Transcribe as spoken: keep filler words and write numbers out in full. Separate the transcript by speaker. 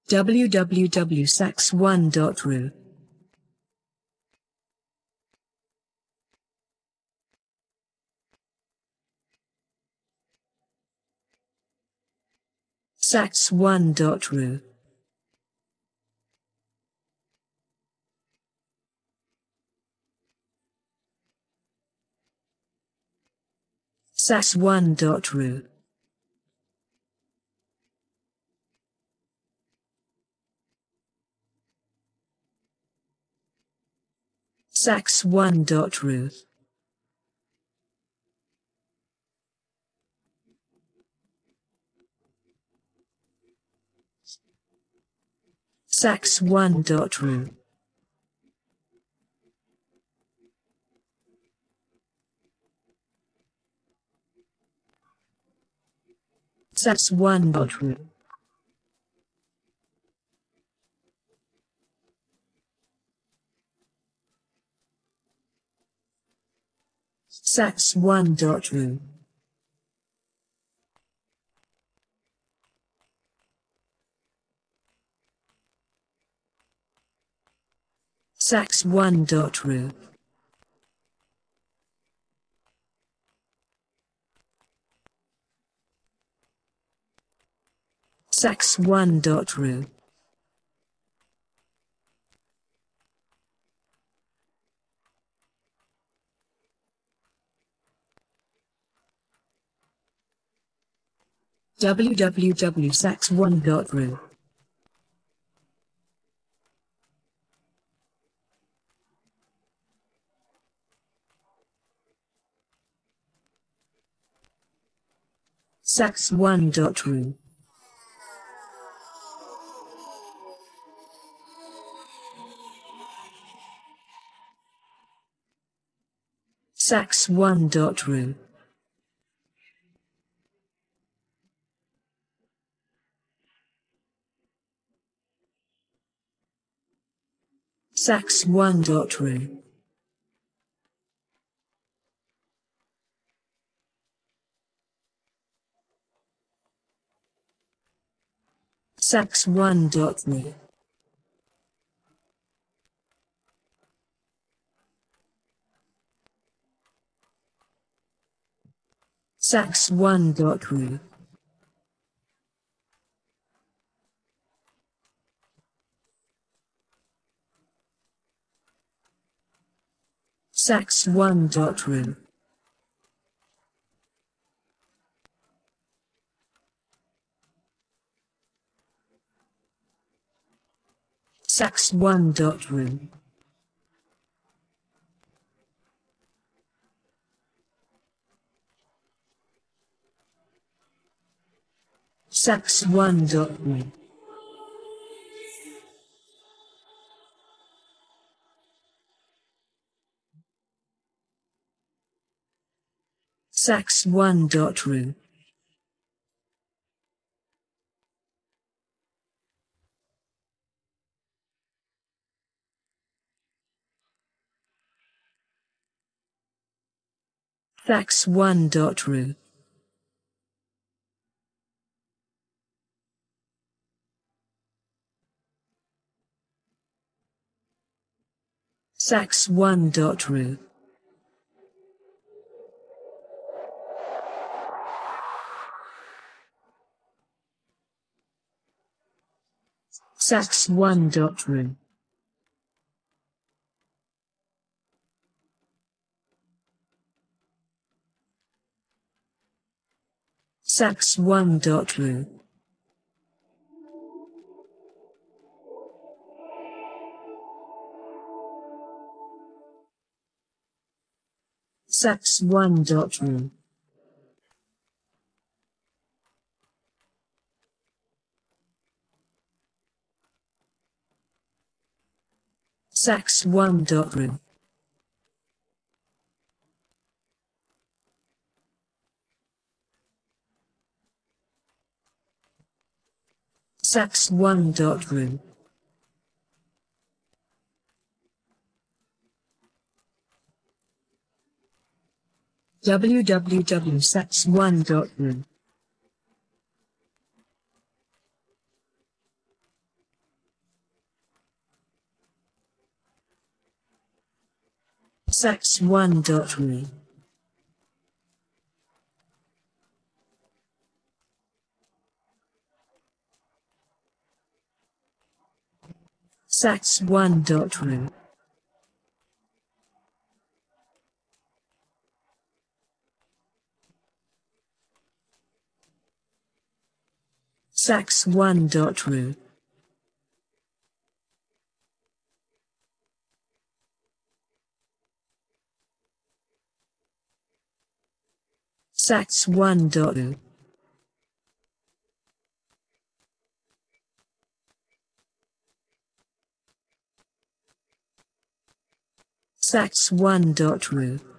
Speaker 1: w w w dot sax one dot r u sax one dot r u sax one dot r u sax one dot r u sax one dot r u sax one dot r u sax one dot r u sax one dot r u sax one dot r u w w w dot sax one dot r u sax one dot r u sax one dot r u sax one dot r u sax one dot r u sax one dot r u sax one dot r u sax one dot r u sax one dot r u sax one dot r u sax one dot r u sax one dot r u sax one dot r u sax one dot r u sax one dot r u sax one dot r u sax one dot r u w w w dot sax one dot r u sax one dot ru, sax one dot ru, sax one dot ru, sax one dot ru, sax one dot ru.